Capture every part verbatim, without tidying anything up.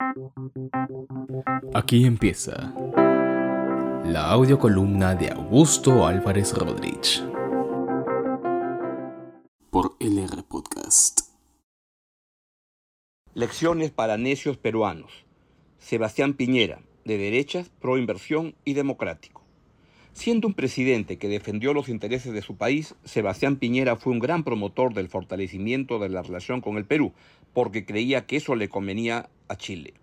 Aquí empieza la audiocolumna de Augusto Álvarez Rodríguez por L R Podcast. Lecciones para necios peruanos. Sebastián Piñera, de derechas, pro inversión y democrático. Siendo un presidente que defendió los intereses de su país, Sebastián Piñera fue un gran promotor del fortalecimiento de la relación con el Perú, porque creía que eso le convenía a Chile.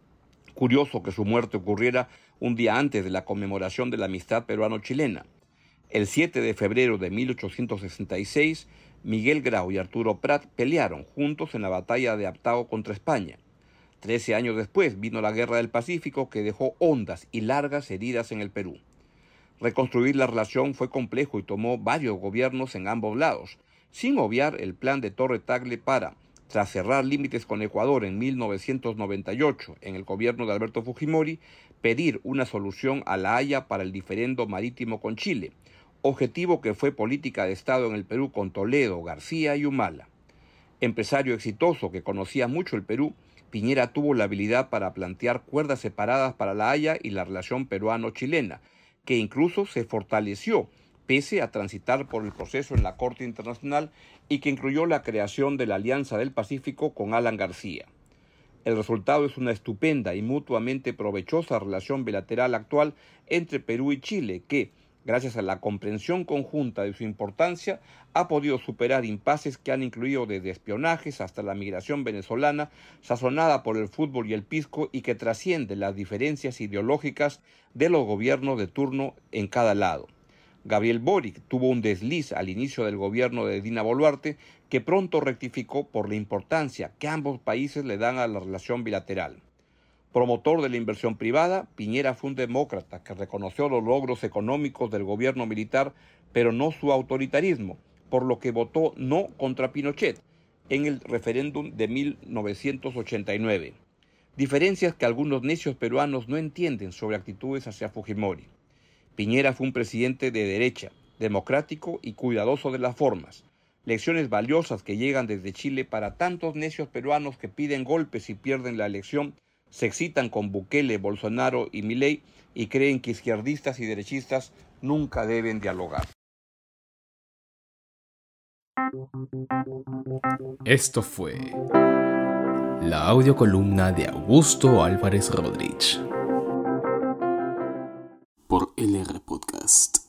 Curioso que su muerte ocurriera un día antes de la conmemoración de la amistad peruano-chilena. El siete de febrero de mil ochocientos sesenta y seis, Miguel Grau y Arturo Prat pelearon juntos en la batalla de Aptao contra España. Trece años después vino la Guerra del Pacífico, que dejó hondas y largas heridas en el Perú. Reconstruir la relación fue complejo y tomó varios gobiernos en ambos lados, sin obviar el plan de Torre Tagle para, tras cerrar límites con Ecuador en mil novecientos noventa y ocho en el gobierno de Alberto Fujimori, pedir una solución a La Haya para el diferendo marítimo con Chile, objetivo que fue política de Estado en el Perú con Toledo, García y Humala. Empresario exitoso que conocía mucho el Perú, Piñera tuvo la habilidad para plantear cuerdas separadas para La Haya y la relación peruano-chilena, que incluso se fortaleció pese a transitar por el proceso en la Corte Internacional y que incluyó la creación de la Alianza del Pacífico con Alan García. El resultado es una estupenda y mutuamente provechosa relación bilateral actual entre Perú y Chile que, gracias a la comprensión conjunta de su importancia, ha podido superar impases que han incluido desde espionajes hasta la migración venezolana, sazonada por el fútbol y el pisco, y que trasciende las diferencias ideológicas de los gobiernos de turno en cada lado. Gabriel Boric tuvo un desliz al inicio del gobierno de Dina Boluarte, que pronto rectificó por la importancia que ambos países le dan a la relación bilateral. Promotor de la inversión privada, Piñera fue un demócrata que reconoció los logros económicos del gobierno militar, pero no su autoritarismo, por lo que votó no contra Pinochet en el referéndum de mil novecientos ochenta y nueve. Diferencias que algunos necios peruanos no entienden sobre actitudes hacia Fujimori. Piñera fue un presidente de derecha, democrático y cuidadoso de las formas. Lecciones valiosas que llegan desde Chile para tantos necios peruanos que piden golpes y pierden la elección, se excitan con Bukele, Bolsonaro y Milei y creen que izquierdistas y derechistas nunca deben dialogar. Esto fue la audiocolumna de Augusto Álvarez Rodríguez por L R Podcast.